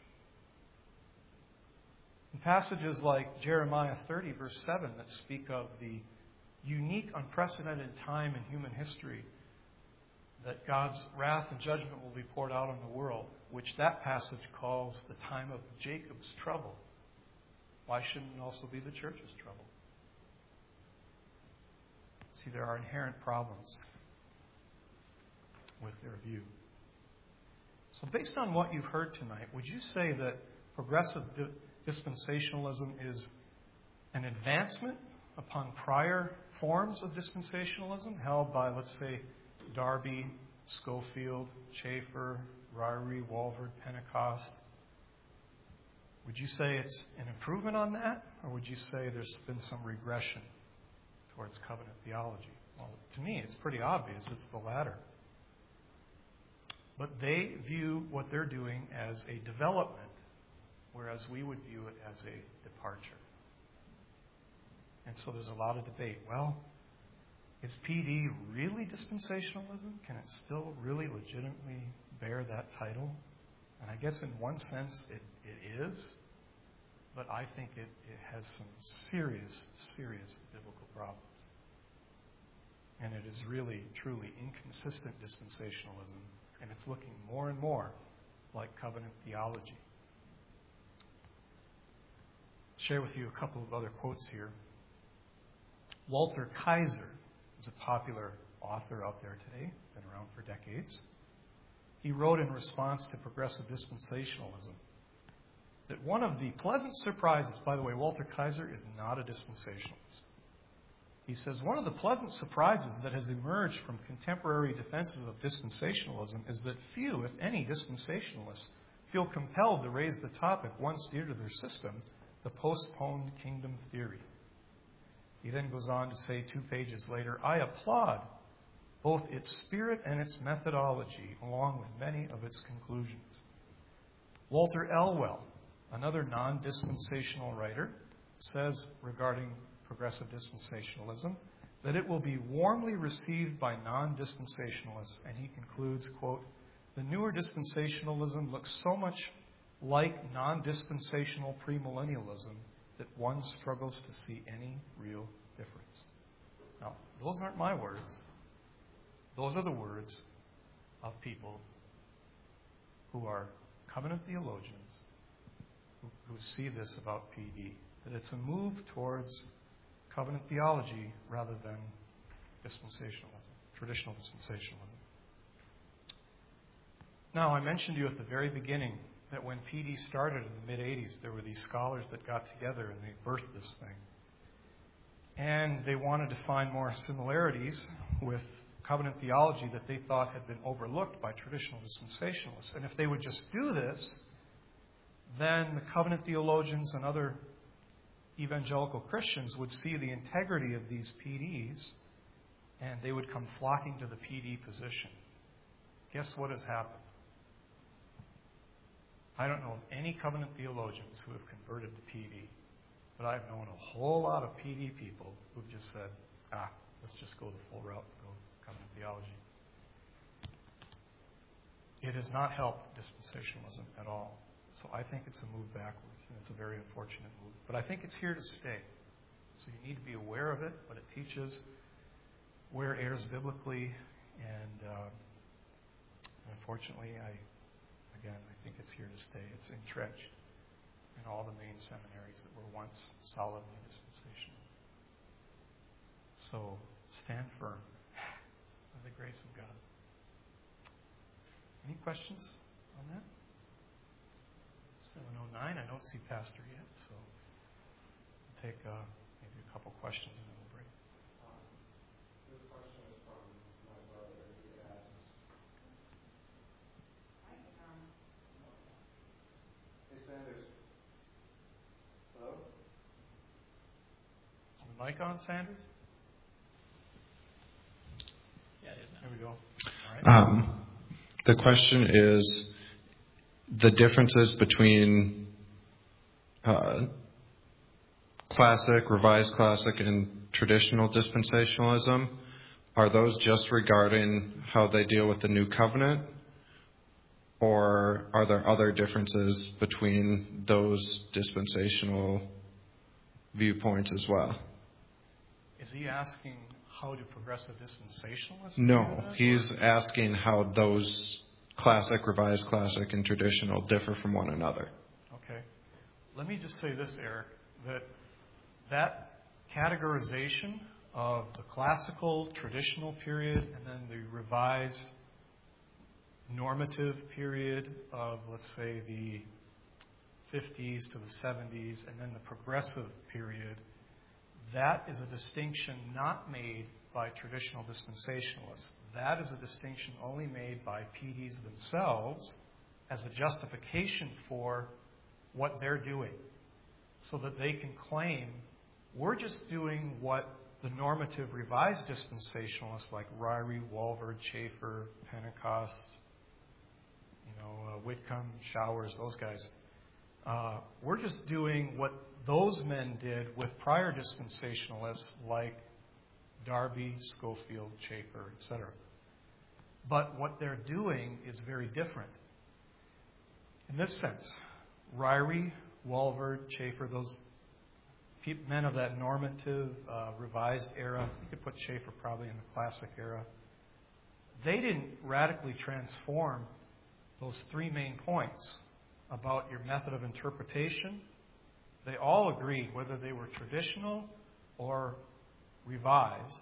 In passages like Jeremiah 30, verse 7, that speak of the unique, unprecedented time in human history that God's wrath and judgment will be poured out on the world, which that passage calls the time of Jacob's trouble. Why shouldn't it also be the church's trouble? See, there are inherent problems with their view. So based on what you've heard tonight, would you say that progressive dispensationalism is an advancement upon prior forms of dispensationalism held by, let's say, Darby, Schofield, Chafer, Ryrie, Walvoord, Pentecost? Would you say it's an improvement on that, or would you say there's been some regression towards covenant theology? Well, to me, it's pretty obvious it's the latter. But they view what they're doing as a development, whereas we would view it as a departure. And so there's a lot of debate. Well, is PD really dispensationalism? Can it still really legitimately bear that title? And I guess in one sense it is, but I think it has some serious biblical problems. And it is really, truly inconsistent dispensationalism, and it's looking more and more like covenant theology. I'll share with you a couple of other quotes here. Walter Kaiser is a popular author out there today, been around for decades. He wrote in response to progressive dispensationalism that one of the pleasant surprises, by the way, Walter Kaiser is not a dispensationalist. He says, one of the pleasant surprises that has emerged from contemporary defenses of dispensationalism is that few, if any, dispensationalists feel compelled to raise the topic once dear to their system, the postponed kingdom theory. He then goes on to say 2 pages later, I applaud both its spirit and its methodology, along with many of its conclusions. Walter Elwell, another non-dispensational writer, says regarding progressive dispensationalism that it will be warmly received by non-dispensationalists, and he concludes, quote, the newer dispensationalism looks so much like non-dispensational premillennialism that one struggles to see any real difference. Now, those aren't my words. Those are the words of people who are covenant theologians who see this about PD, that it's a move towards covenant theology rather than dispensationalism, traditional dispensationalism. Now, I mentioned to you at the very beginning that when PD started in the mid-'80s, there were these scholars that got together and they birthed this thing. And they wanted to find more similarities with covenant theology that they thought had been overlooked by traditional dispensationalists. And if they would just do this, then the covenant theologians and other evangelical Christians would see the integrity of these PDs, and they would come flocking to the PD position. Guess what has happened? I don't know of any covenant theologians who have converted to PD, but I've known a whole lot of PD people who've just said, let's just go the full route and go covenant theology. It has not helped dispensationalism at all. So I think it's a move backwards, and it's a very unfortunate move. But I think it's here to stay. So you need to be aware of it, what it teaches, where it errs biblically, and unfortunately, I think it's here to stay. It's entrenched in all the main seminaries that were once solidly dispensational. So stand firm by the grace of God. Any questions on that? 7:09. I don't see Pastor yet, so we'll take maybe a couple questions and then we'll break.
This question is from my brother. He asks, Hey, Sanders. Hello?
Is the mic on, Sanders?
Yeah, it is now.
There we go. All right.
The question is the differences between classic, revised classic, and traditional dispensationalism. Are those just regarding how they deal with the new covenant? Or are there other differences between those dispensational viewpoints as well?
Is he asking how do progressive dispensationalists?
No, he's asking how those classic, revised classic, and traditional differ from one another.
Okay. Let me just say this, Eric, that categorization of the classical, traditional period, and then the revised normative period of, let's say, the 50s to the 70s, and then the progressive period, that is a distinction not made by traditional dispensationalists. That is a distinction only made by PDs themselves as a justification for what they're doing, so that they can claim, we're just doing what the normative revised dispensationalists like Ryrie, Walvoord, Chafer, Pentecost, Whitcomb, Showers, those guys, we're just doing what those men did with prior dispensationalists like Darby, Schofield, Chafer, etc. But what they're doing is very different. In this sense, Ryrie, Walvoord, Chafer, those men of that normative, revised era, you could put Chafer probably in the classic era, they didn't radically transform those three main points about your method of interpretation. They all agreed, whether they were traditional or revised,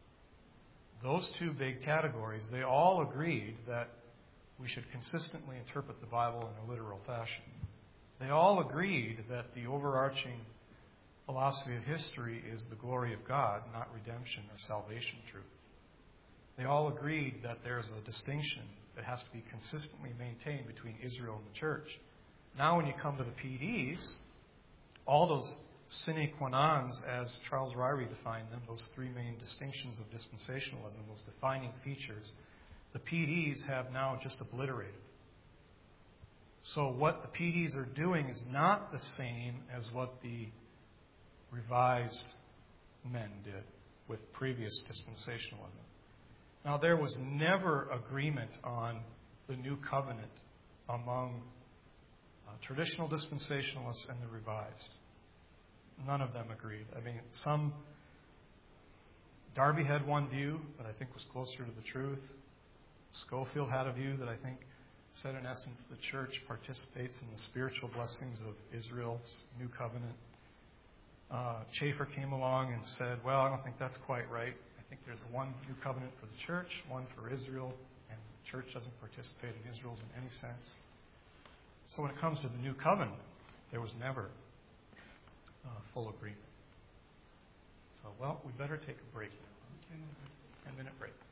those two big categories, they all agreed that we should consistently interpret the Bible in a literal fashion. They all agreed that the overarching philosophy of history is the glory of God, not redemption or salvation truth. They all agreed that there's a distinction that has to be consistently maintained between Israel and the church. Now when you come to the PDs, all those sine qua nons, as Charles Ryrie defined them, those three main distinctions of dispensationalism, those defining features, the PDs have now just obliterated. So what the PDs are doing is not the same as what the revised men did with previous dispensationalism. Now, there was never agreement on the new covenant among traditional dispensationalists and the revised. None of them agreed. I mean, Darby had one view that I think was closer to the truth. Schofield had a view that I think said, in essence, the church participates in the spiritual blessings of Israel's new covenant. Chafer came along and said, well, I don't think that's quite right. I think there's one new covenant for the church, one for Israel, and The church doesn't participate in Israel's in any sense. So when it comes to the new covenant, there was never full agreement. So, well, we better take a break now. 10-minute break.